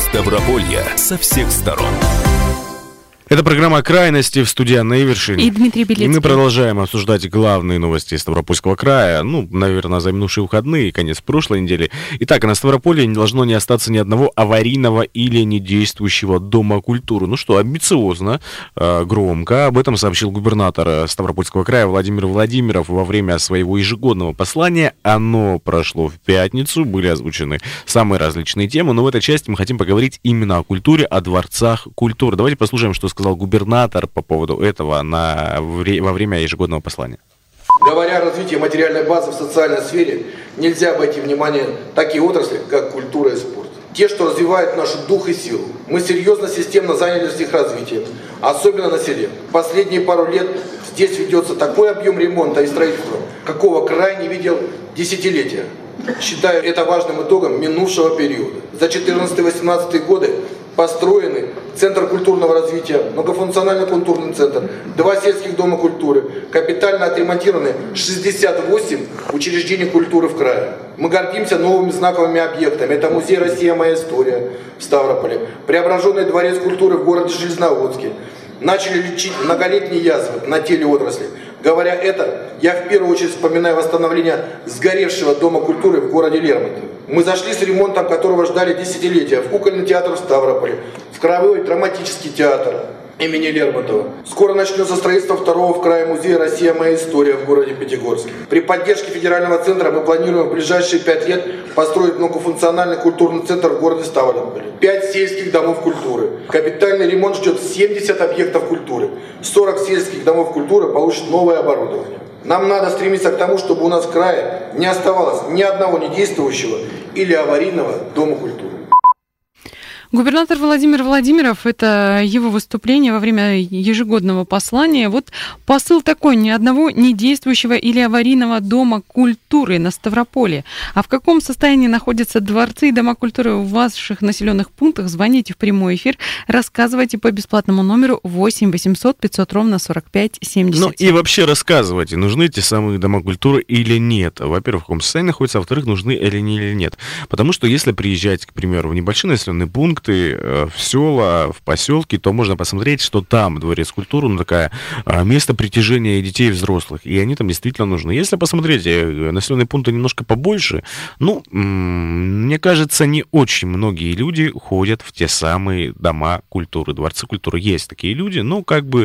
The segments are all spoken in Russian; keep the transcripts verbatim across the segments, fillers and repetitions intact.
Ставрополье со всех сторон. Это программа «Крайности», в студии Анна Ивершин. И Дмитрий Белецкий. И мы продолжаем обсуждать главные новости Ставропольского края. Ну, наверное, за минувшие выходные и конец прошлой недели. Итак, на Ставрополье не должно не остаться ни одного аварийного или недействующего дома культуры. Ну что, амбициозно, громко. Об этом сообщил губернатор Ставропольского края Владимир Владимиров во время своего ежегодного послания. Оно прошло в пятницу, были озвучены самые различные темы. Но в этой части мы хотим поговорить именно о культуре, о дворцах культуры. Давайте послушаем, что сказал сказал губернатор по поводу этого на, во время ежегодного послания. Говоря о развитии материальной базы в социальной сфере, нельзя обойти внимание такие отрасли, как культура и спорт. Те, что развивают наш дух и силу. Мы серьезно, системно занялись их развитием, особенно на селе. Последние пару лет здесь ведется такой объем ремонта и строительства, какого край не видел десятилетия. Считаю это важным итогом минувшего периода. За четырнадцатый-восемнадцатый годы построены Центр культурного развития, многофункциональный культурный центр, два сельских дома культуры, капитально отремонтированы шестьдесят восемь учреждений культуры в крае. Мы гордимся новыми знаковыми объектами. Это музей «Россия. Моя история» в Ставрополе, преображенный дворец культуры в городе Железноводске. Начали лечить многолетние язвы на теле отрасли. Говоря это, я в первую очередь вспоминаю восстановление сгоревшего дома культуры в городе Лермонтово. Мы зашли с ремонтом, которого ждали десятилетия, в кукольный театр в Ставрополе, в краевой драматический театр имени Лермонтова. Скоро начнется строительство второго в крае музея «Россия. Моя история» в городе Пятигорске. При поддержке федерального центра мы планируем в ближайшие пять лет построить многофункциональный культурный центр в городе Ставрополе. Пять сельских домов культуры. Капитальный ремонт ждет семьдесят объектов культуры. сорок сельских домов культуры получат новое оборудование. Нам надо стремиться к тому, чтобы у нас в крае не оставалось ни одного недействующего или аварийного дома культуры. Губернатор Владимир Владимиров, это его выступление во время ежегодного послания. Вот посыл такой: ни одного недействующего или аварийного дома культуры на Ставрополье. А в каком состоянии находятся дворцы и дома культуры в ваших населенных пунктах? Звоните в прямой эфир, рассказывайте по бесплатному номеру восемь восемьсот пятьсот ровно сорок пять семьдесят. Ну и вообще рассказывайте, нужны те самые дома культуры или нет. Во-первых, в каком состоянии находятся, а во-вторых, нужны или нет. Потому что если приезжать, к примеру, в небольшой населенный пункт, в села, в поселки, то можно посмотреть, что там дворец культуры, ну, такая место притяжения детей и взрослых, и они там действительно нужны. Если посмотреть населенные пункты немножко побольше, ну, мне кажется, не очень многие люди ходят в те самые дома культуры, дворцы культуры. Есть такие люди, но как бы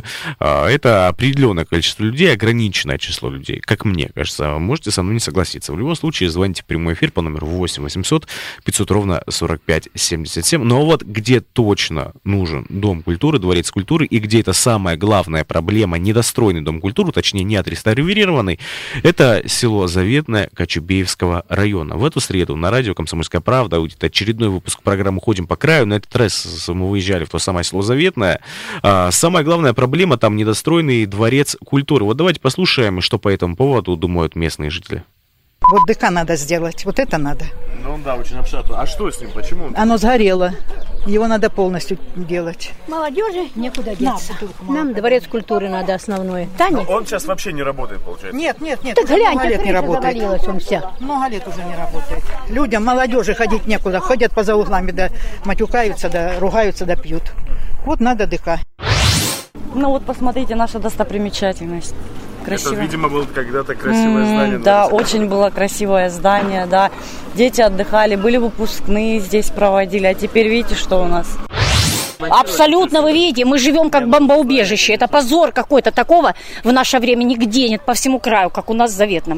это определенное количество людей, ограниченное число людей, как мне кажется. Можете со мной не согласиться. В любом случае, звоните в прямой эфир по номеру восемь восемьсот пятьсот ровно сорок пять семьдесят семь. Но вот где точно нужен дом культуры, дворец культуры, и где это самая главная проблема, недостроенный дом культуры, точнее не отреставрированный, это село Заветное Кочубеевского района. В эту среду на радио «Комсомольская правда» будет очередной выпуск программы «Ходим по краю». На этот раз мы выезжали в то самое село Заветное. А, самая главная проблема там недостроенный дворец культуры. Вот давайте послушаем, что по этому поводу думают местные жители. Вот ДК надо сделать, вот это надо. Ну да, очень обшатно. А что с ним, почему? Оно сгорело, его надо полностью делать. Молодежи некуда деться. Нам дворец культуры надо основное. Таня? Но он сейчас вообще не работает, получается? Нет, нет, нет. Так глянь, много лет не работает. Он вся. Много лет уже не работает. Людям, молодежи ходить некуда. Ходят по за углами, да матюкаются, да ругаются, да пьют. Вот надо ДК. Ну вот посмотрите, наша достопримечательность. Красиво. Это, видимо, было когда-то красивое mm, здание. Да, очень было красивое здание, да. Дети отдыхали, были выпускные здесь проводили, а теперь видите, что у нас? Абсолютно, вы видите, мы живем как бомбоубежище. Это позор какой-то, такого в наше время нигде нет по всему краю, как у нас в Заветном.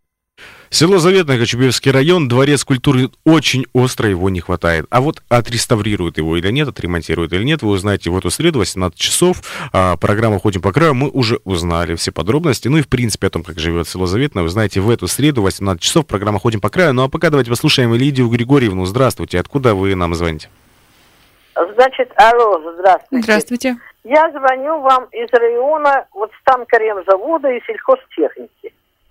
Село Заветное, Кочубеевский район, дворец культуры, очень остро его не хватает. А вот отреставрируют его или нет, отремонтируют или нет, вы узнаете в эту среду, восемнадцать часов. А, программа «Ходим по краю», мы уже узнали все подробности. Ну и в принципе о том, как живет село Заветное, вы знаете в эту среду, восемнадцать часов, программа «Ходим по краю». Ну а пока давайте послушаем Лидию Григорьевну. Здравствуйте, откуда вы нам звоните? Значит, алло, здравствуйте. Здравствуйте. Я звоню вам из района вот станкоремзавода и сельхозтехники.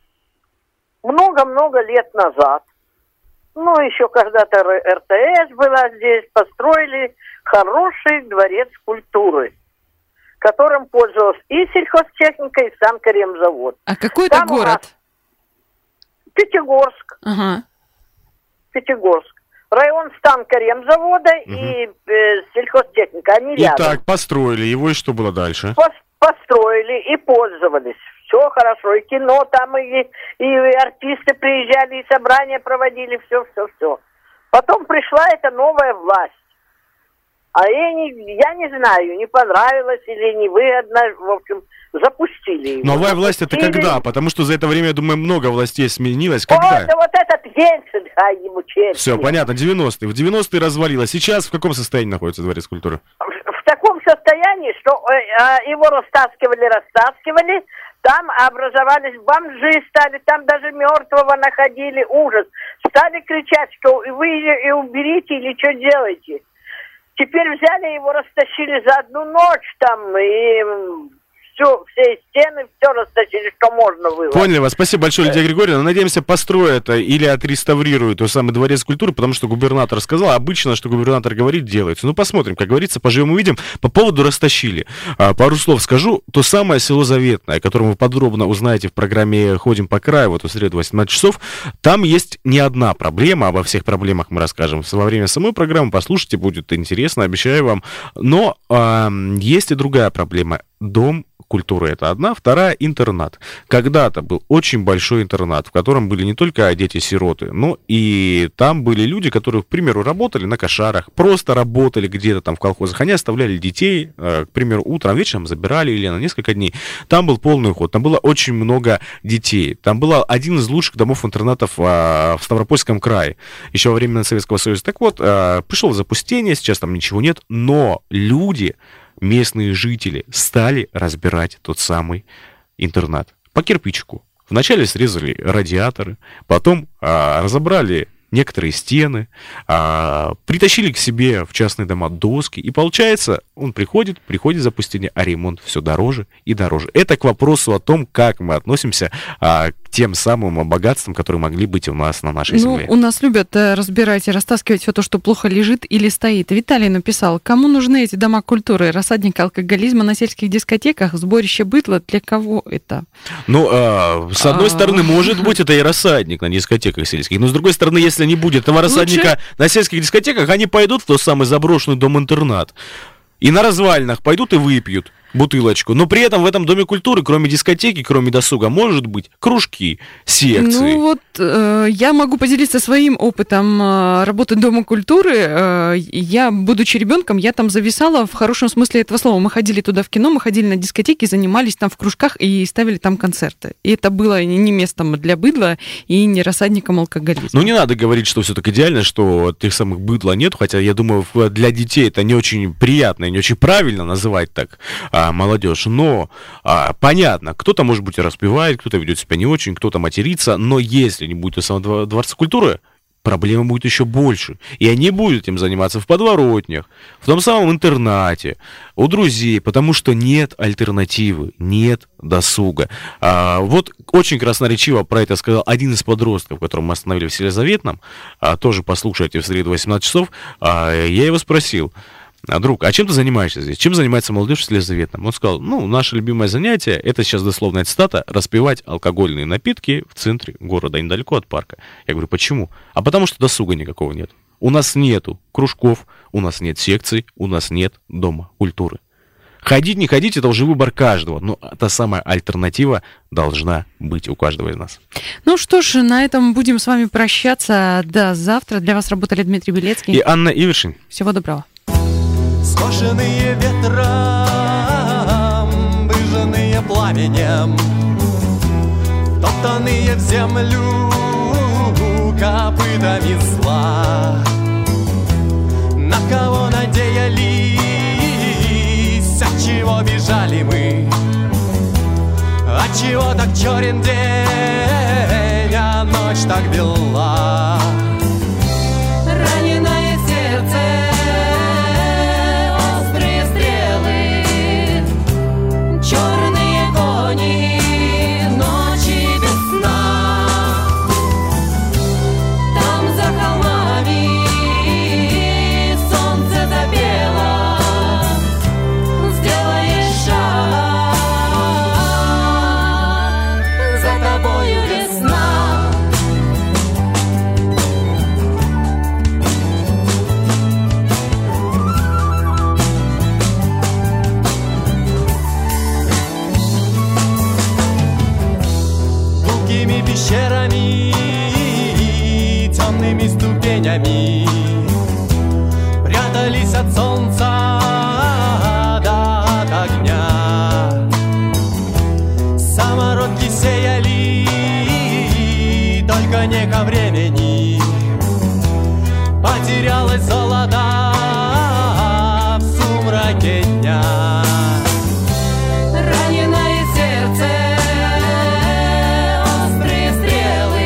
Много-много лет назад, ну, еще когда-то эр тэ эс была здесь, построили хороший дворец культуры, которым пользовалась и сельхозтехника, и станкоремзавод. А какой это город? Пятигорск. Ага. Пятигорск. Район станка ремзавода Угу. и э, сельхозтехника, они рядом. Итак, построили его, и что было дальше? Пос- построили и пользовались. Все хорошо, и кино там, и, и артисты приезжали, и собрания проводили, все, все, все. Потом пришла эта новая власть. А я не, я не знаю, не понравилось или невыгодно, в общем, запустили его. Новая власть это Запустили. когда? Потому что за это время, я думаю, много властей сменилось. О, Когда? это вот этот Ельцин, ай, ему честь. Все, понятно, девяностые. В девяностые развалилось. Сейчас в каком состоянии находится Дворец культуры? В, в таком состоянии, что э, э, его растаскивали, растаскивали, там образовались бомжи, стали, там даже мертвого находили, ужас. Стали кричать, что вы и уберите или что делаете. Теперь взяли его, растащили за одну ночь там, и все, все стены, все растащили, что можно было. Поняли вас. Спасибо большое, Лидия Григорьевна. Надеемся, построят или отреставрируют тот самый Дворец культуры, потому что губернатор сказал, обычно, что губернатор говорит, делается. Ну, посмотрим, как говорится, поживем увидим. По поводу растащили. А, пару слов скажу. То самое село Заветное, о котором вы подробно узнаете в программе «Ходим по краю», вот в среду восемнадцать часов, там есть не одна проблема, обо всех проблемах мы расскажем во время самой программы, послушайте, будет интересно, обещаю вам. Но а, есть и другая проблема. Дом культуры — это одна, вторая — интернат. Когда-то был очень большой интернат, в котором были не только дети-сироты, но и там были люди, которые, к примеру, работали на кошарах, просто работали где-то там в колхозах. Они оставляли детей, к примеру, утром, вечером забирали или на несколько дней. Там был полный уход, там было очень много детей. Там был один из лучших домов-интернатов в Ставропольском крае, еще во времена Советского Союза. Так вот, пришло запустение, сейчас там ничего нет, но люди... местные жители стали разбирать тот самый интернат по кирпичику. Вначале срезали радиаторы, потом а, разобрали некоторые стены, а, притащили к себе в частные дома доски, и получается, он приходит, приходит запустение, а ремонт все дороже и дороже. Это к вопросу о том, как мы относимся а, к тем самым богатствам, которые могли быть у нас на нашей ну, земле. У нас любят э, разбирать и растаскивать все то, что плохо лежит или стоит. Виталий написал, кому нужны эти дома культуры, рассадник алкоголизма на сельских дискотеках, сборище быдла, для кого это? Ну, а, с одной стороны, может быть, это и рассадник на дискотеках сельских, но с другой стороны, если не будет этого рассадника Лучше... на сельских дискотеках, они пойдут в тот самый заброшенный дом-интернат и на развалинах пойдут и выпьют бутылочку. Но при этом в этом доме культуры, кроме дискотеки, кроме досуга, может быть кружки, секции. Ну вот э, я могу поделиться своим опытом э, работы Дома культуры. Э, я, будучи ребенком, я там зависала в хорошем смысле этого слова. Мы ходили туда в кино, мы ходили на дискотеки, занимались там в кружках и ставили там концерты. И это было не местом для быдла и не рассадником алкоголизма. Ну не надо говорить, что все так идеально, что тех самых быдла нет, хотя я думаю, для детей это не очень приятно и не очень правильно называть так молодежь, но а, понятно, кто-то, может быть, и распевает, кто-то ведет себя не очень, кто-то матерится, но если не будет самого Дворца культуры, проблема будет еще больше. И они будут этим заниматься в подворотнях, в том самом интернате, у друзей, потому что нет альтернативы, нет досуга. А, вот очень красноречиво про это сказал один из подростков, которого мы остановили в селе Заветном, а, тоже послушайте в среду восемнадцать часов, а, я его спросил: друг, а чем ты занимаешься здесь? Чем занимается молодежь в селе Заветном? Он сказал, ну, наше любимое занятие, это сейчас дословная цитата, распивать алкогольные напитки в центре города, недалеко от парка. Я говорю, почему? А потому что досуга никакого нет. У нас нету кружков, у нас нет секций, у нас нет дома культуры. Ходить, не ходить, это уже выбор каждого, но та самая альтернатива должна быть у каждого из нас. Ну что ж, на этом будем с вами прощаться. До завтра. Для вас работали Дмитрий Белецкий И Анна Ивершин. Всего доброго. Скошенные ветром, выжженные пламенем, топтанные в землю копытами зла. На кого надеялись, от чего бежали мы, от чего так черен день, а ночь так бела. Раненое сердце, черные кони, ночи без сна. Там за холмами солнце запело. Сделаешь шаг, за тобою весна. пещерами, темными ступенями прятались от солнца да от огня. Самородки сеяли, только не ко времени. Потерялось золото в сумраке дня. Раненое сердце, острые стрелы,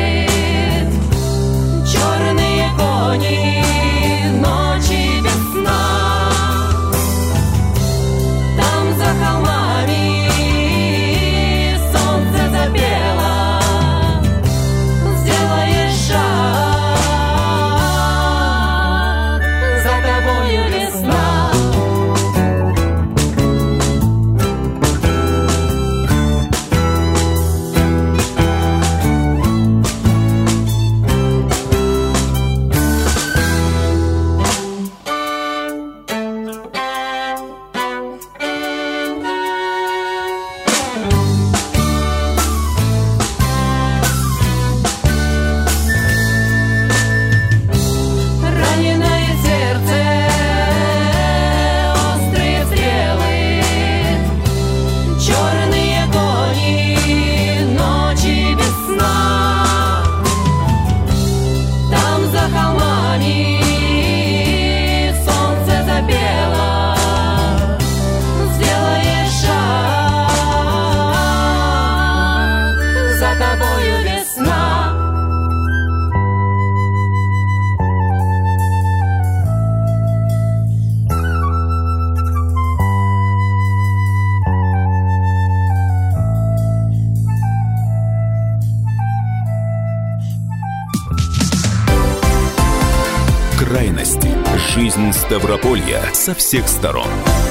черные кони, ночи без сна. Там за холмами солнце запело. Сделаешь шаг, за тобою весна. Раненое сердце, острые стрелы, черные кони, ночи без сна. Там за холмами солнце запело. Сделаешь шаг, за тобою весна. Крайности. Жизнь Ставрополья со всех сторон.